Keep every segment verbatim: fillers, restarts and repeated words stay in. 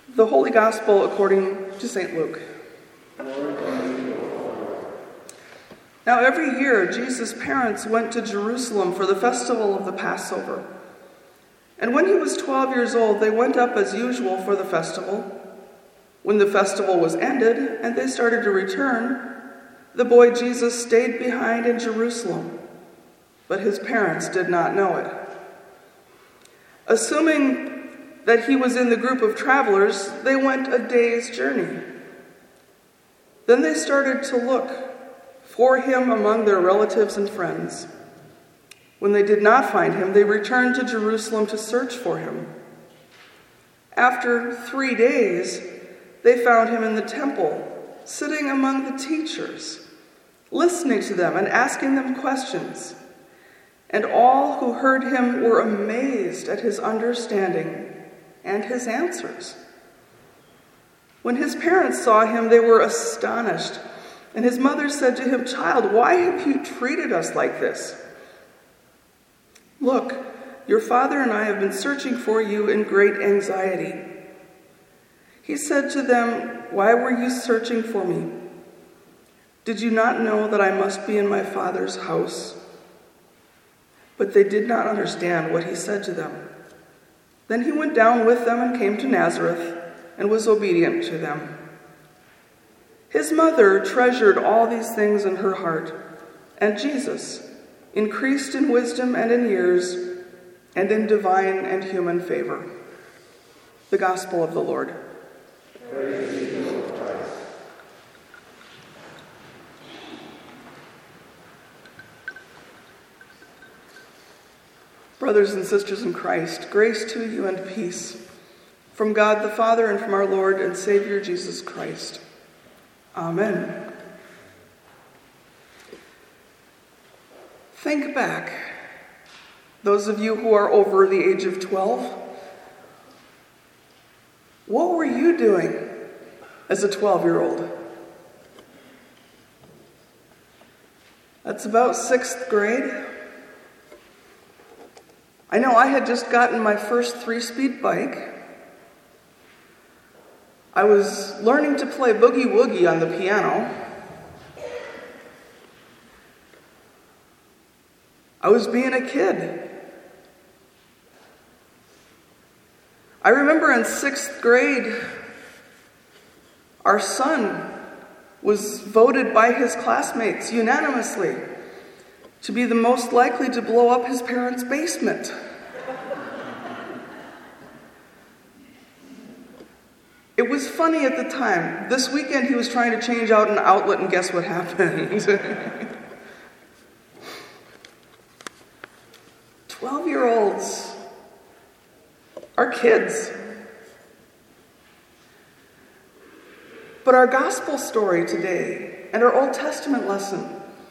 The Holy Gospel according to Saint Luke. Now every year Jesus' parents went to Jerusalem for the festival of the Passover. And when he was twelve years old, they went up as usual for the festival. When the festival was ended and they started to return, the boy Jesus stayed behind in Jerusalem, but his parents did not know it. Assuming that he was in the group of travelers, they went a day's journey. Then they started to look for him among their relatives and friends. When they did not find him, they returned to Jerusalem to search for him. After three days, they found him in the temple, sitting among the teachers, listening to them and asking them questions. And all who heard him were amazed at his understanding and his answers. When his parents saw him, they were astonished. And his mother said to him, "Child, why have you treated us like this? Look, your father and I have been searching for you in great anxiety." He said to them, "Why were you searching for me? Did you not know that I must be in my father's house?" But they did not understand what he said to them. Then he went down with them and came to Nazareth and was obedient to them. His mother treasured all these things in her heart, and Jesus increased in wisdom and in years and in divine and human favor. The Gospel of the Lord. Praise to you, Lord Christ. Brothers and sisters in Christ, grace to you and peace from God the Father and from our Lord and Savior Jesus Christ. Amen. Think back, those of you who are over the age of twelve. What were you doing as a twelve-year-old? That's about sixth grade. I know I had just gotten my first three-speed bike. I was learning to play boogie woogie on the piano. I was being a kid. I remember in sixth grade, our son was voted by his classmates unanimously to be the most likely to blow up his parents' basement. It was funny at the time. This weekend he was trying to change out an outlet, and guess what happened? Twelve-year-olds are kids. But our gospel story today and our Old Testament lesson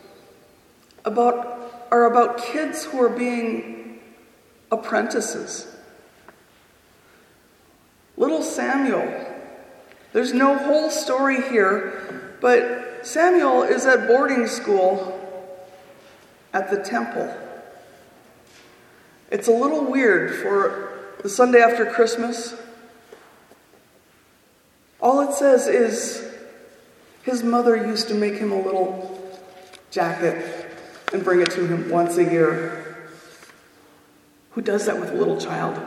about are about kids who are being apprentices. Little Samuel. There's no whole story here, but Samuel is at boarding school at the temple. It's a little weird for the Sunday after Christmas. All it says is his mother used to make him a little jacket and bring it to him once a year. Who does that with a little child?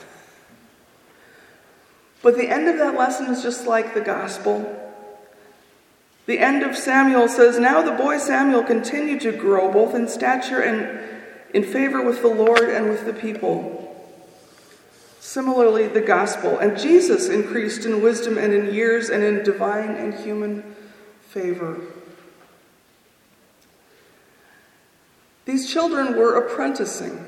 But the end of that lesson is just like the gospel. The end of Samuel says, "Now the boy Samuel continued to grow, both in stature and in favor with the Lord and with the people." Similarly, the gospel. "And Jesus increased in wisdom and in years and in divine and human favor." These children were apprenticing.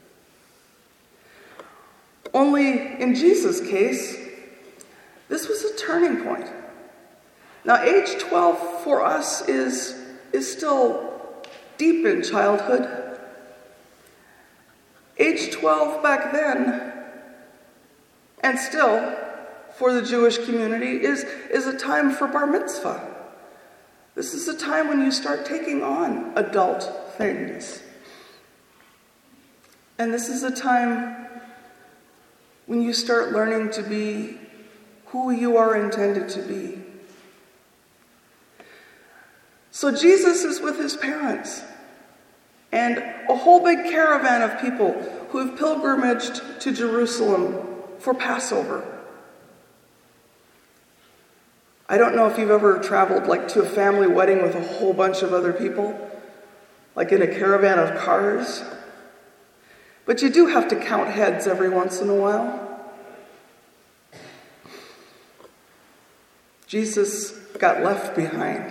Only in Jesus' case, this was a turning point. Now, age twelve for us is, is still deep in childhood. Age twelve back then, and still for the Jewish community, is, is a time for bar mitzvah. This is a time when you start taking on adult things. And this is a time when you start learning to be who you are intended to be. So Jesus is with his parents and a whole big caravan of people who have pilgrimaged to Jerusalem for Passover. I don't know if you've ever traveled like to a family wedding with a whole bunch of other people, like in a caravan of cars. But you do have to count heads every once in a while. Jesus got left behind.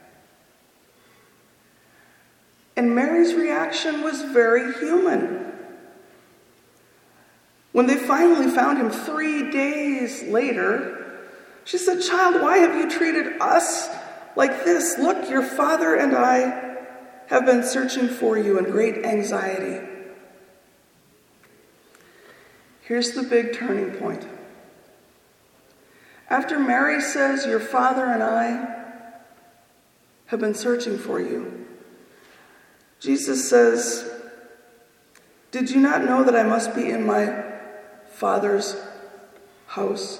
And Mary's reaction was very human. When they finally found him three days later, she said, "Child, why have you treated us like this? Look, your father and I have been searching for you in great anxiety." Here's the big turning point. After Mary says, "Your father and I have been searching for you," Jesus says, "Did you not know that I must be in my Father's house?"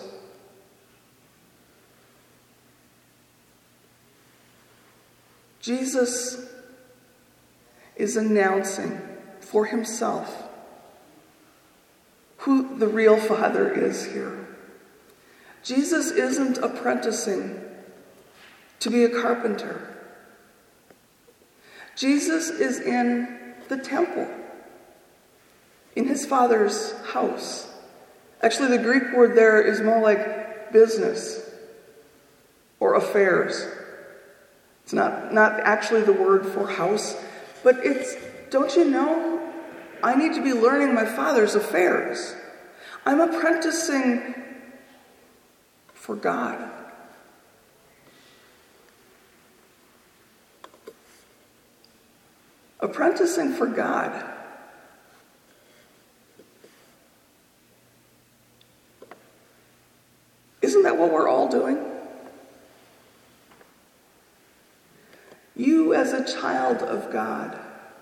Jesus is announcing for himself who the real Father is here. Jesus isn't apprenticing to be a carpenter. Jesus is in the temple, in his Father's house. Actually, the Greek word there is more like business or affairs. It's not, not actually the word for house, but it's, don't you know, I need to be learning my Father's affairs. I'm apprenticing for God. Apprenticing for God. Isn't that what we're all doing? You, as a child of God,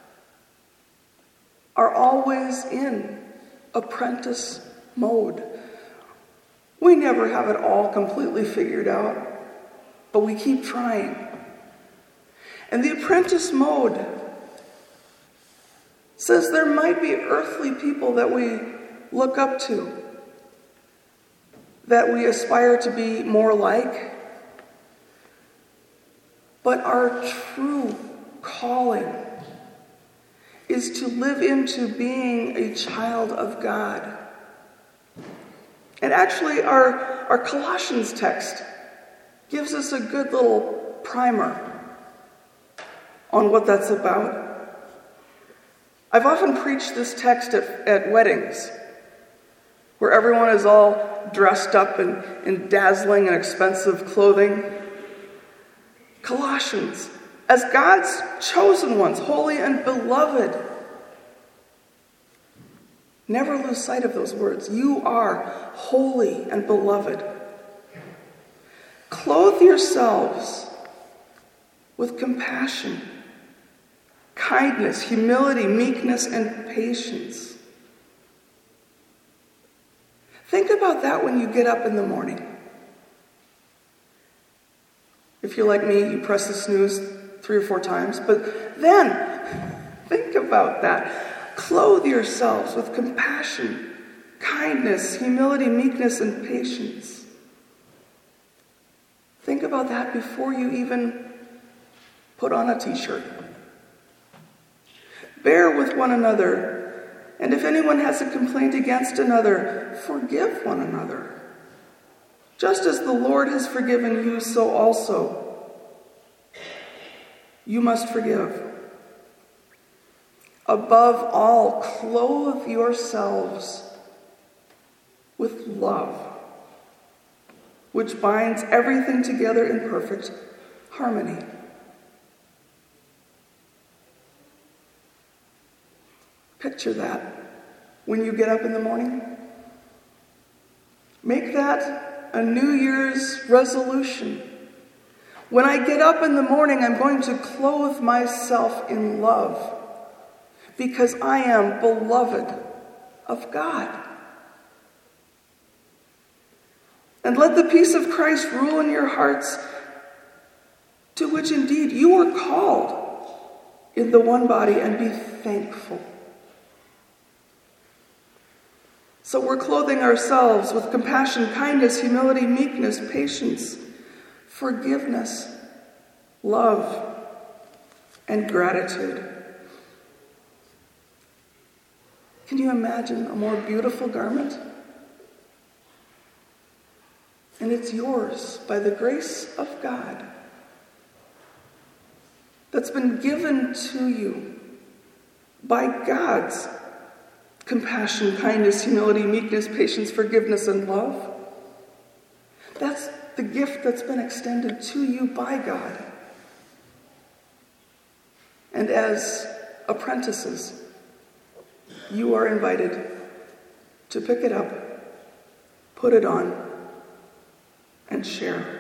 are always in apprentice mode. We never have it all completely figured out, but we keep trying. And the apprentice mode says there might be earthly people that we look up to, that we aspire to be more like, but our true calling is to live into being a child of God. And actually, our, our Colossians text gives us a good little primer on what that's about. I've often preached this text at, at weddings, where everyone is all dressed up in, in dazzling and expensive clothing. Colossians, as God's chosen ones, holy and beloved. Never lose sight of those words. You are holy and beloved. Clothe yourselves with compassion, kindness, humility, meekness, and patience. Think about that when you get up in the morning. If you're like me, you press the snooze three or four times, but then think about that. Clothe yourselves with compassion, kindness, humility, meekness, and patience. Think about that before you even put on a t-shirt. Bear with one another, and if anyone has a complaint against another, forgive one another. Just as the Lord has forgiven you, so also you must forgive. Above all, clothe yourselves with love, which binds everything together in perfect harmony. Picture that when you get up in the morning. Make that a New Year's resolution. When I get up in the morning, I'm going to clothe myself in love because I am beloved of God. And let the peace of Christ rule in your hearts, to which indeed you were called in the one body, and be thankful. So we're clothing ourselves with compassion, kindness, humility, meekness, patience, forgiveness, love, and gratitude. Can you imagine a more beautiful garment? And it's yours by the grace of God that's been given to you by God's compassion, kindness, humility, meekness, patience, forgiveness, and love. That's the gift that's been extended to you by God. And as apprentices, you are invited to pick it up, put it on, and share.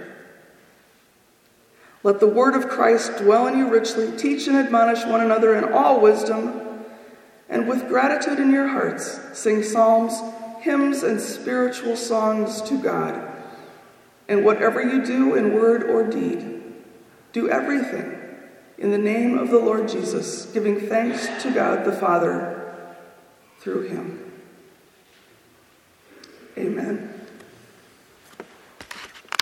Let the word of Christ dwell in you richly. Teach and admonish one another in all wisdom, and with gratitude in your hearts, sing psalms, hymns, and spiritual songs to God. And whatever you do in word or deed, do everything in the name of the Lord Jesus, giving thanks to God the Father through him. Amen.